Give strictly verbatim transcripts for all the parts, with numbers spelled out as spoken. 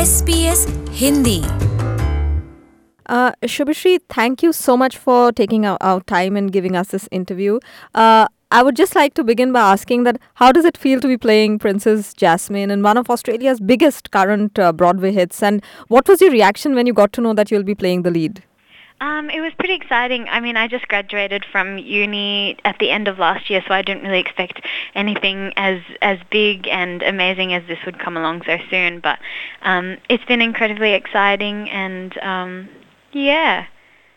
S B S Hindi. Uh, Shubhashri, thank you so much for taking our, our time and giving us this interview. Uh, I would just like to begin by asking that how does it feel to be playing Princess Jasmine in one of Australia's biggest current uh, Broadway hits? And what was your reaction when you got to know that you'll be playing the lead? Um, it was pretty exciting. I mean, I just graduated from uni at the end of last year, so I didn't really expect anything as as big and amazing as this would come along so soon. But um, it's been incredibly exciting, and um, yeah.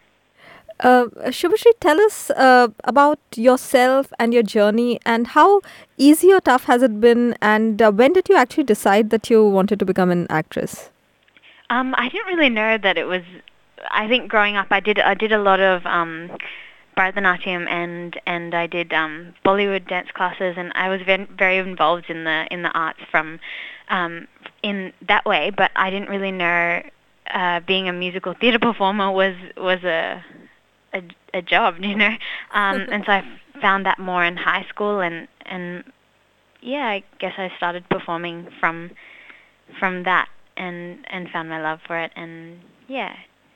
Uh, Shubhashri, tell us uh, about yourself and your journey, and how easy or tough has it been, and uh, when did you actually decide that you wanted to become an actress? Um, I didn't really know that it was. I think growing up, I did I did a lot of um, Bharatanatyam and and I did um, Bollywood dance classes, and I was very, very involved in the in the arts from um, in that way. But I didn't really know uh, being a musical theatre performer was was a a, a job, you know. Um, and so I found that more in high school, and and yeah, I guess I started performing from from that, and and found my love for it, and yeah.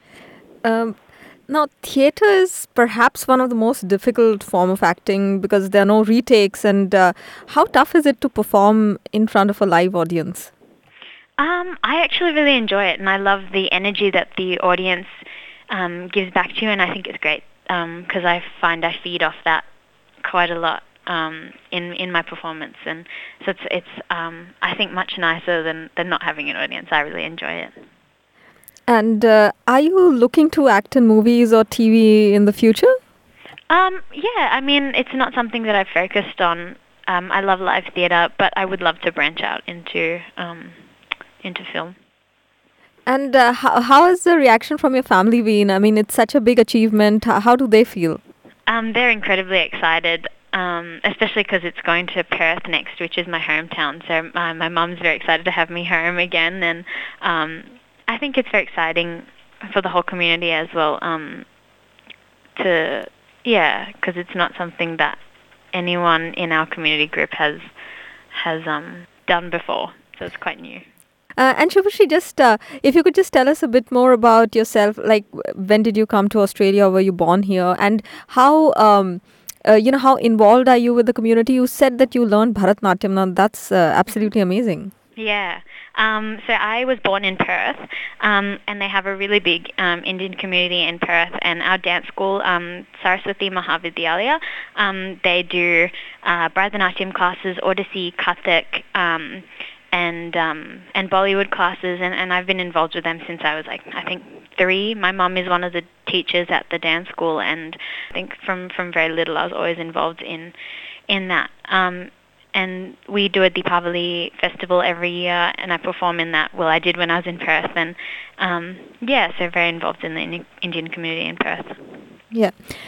Um, now, theatre is perhaps one of the most difficult form of acting because there are no retakes. And uh, how tough is it to perform in front of a live audience? Um, I actually really enjoy it, and I love the energy that the audience um, gives back to you, and I think it's great because um, I find I feed off that quite a lot um, in in my performance, and so it's it's um, I think much nicer than than not having an audience. I really enjoy it. And uh, are you looking to act in movies or T V in the future? Um, yeah, I mean, it's not something that I've focused on. Um, I love live theatre, but I would love to branch out into um, into film. And uh, how, how has the reaction from your family been? I mean, it's such a big achievement. How, how do they feel? Um, they're incredibly excited, um, especially because it's going to Perth next, which is my hometown. So my, my mum's very excited to have me home again, and um, I think it's very exciting for the whole community as well, um, to, yeah, because it's not something that anyone in our community group has has um, done before, so it's quite new. Uh, and Shubhashri, just uh, if you could just tell us a bit more about yourself, like when did you come to Australia, were you born here, and how, um, uh, you know, how involved are you with the community? You said that you learned Bharatanatyam, now that's uh, absolutely amazing. Yeah. Um, so I was born in Perth, um, and they have a really big um, Indian community in Perth, and our dance school, um, Saraswati Mahavidyalaya, um, they do uh, Bharatanatyam classes, Odissi, Kathak, um, and um, and Bollywood classes, and, and I've been involved with them since I was like, I think, three. My mum is one of the teachers at the dance school, and I think from, from very little I was always involved in, in that. Um, And we do a Deepavali festival every year, and I perform in that. Well, I did when I was in Perth, and um, yeah, so very involved in the Indian community in Perth. Yeah,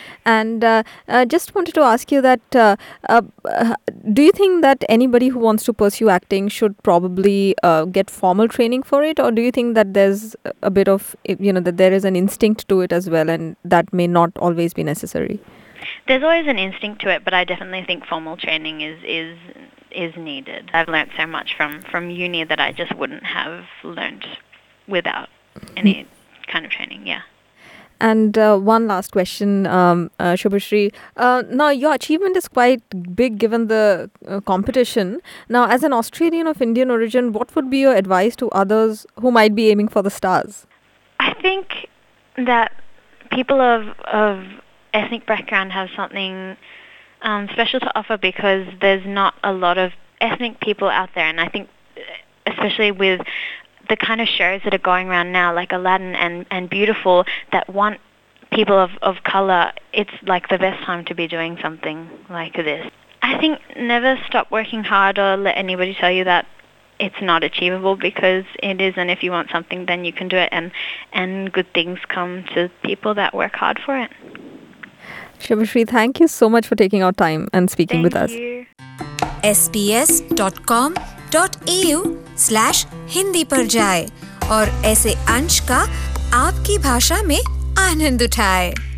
and uh, I just wanted to ask you that, uh, uh, uh, do you think that anybody who wants to pursue acting should probably uh, get formal training for it, or do you think that there's a bit of, you know, that there is an instinct to it as well, and that may not always be necessary? There's always an instinct to it, but I definitely think formal training is is is needed. I've learnt so much from, from uni that I just wouldn't have learnt without any kind of training, yeah. And uh, one last question, um, uh, Shubhashri. Uh, now, your achievement is quite big given the uh, competition. Now, as an Australian of Indian origin, what would be your advice to others who might be aiming for the stars? I think that people of of ethnic background have something um, special to offer because there's not a lot of ethnic people out there, and I think especially with the kind of shows that are going around now, like Aladdin and, and Beautiful, that want people of, of colour, it's like the best time to be doing something like this. I think never stop working hard or let anybody tell you that it's not achievable, because it is, and if you want something, then you can do it, and, and good things come to people that work hard for it. Shubhashri, thank you so much for taking our time and speaking Thank with us. you. S B S dot com dot A U slash Hindi पर जाए और ऐसे अंश का आपकी भाषा में आनंद उठाए।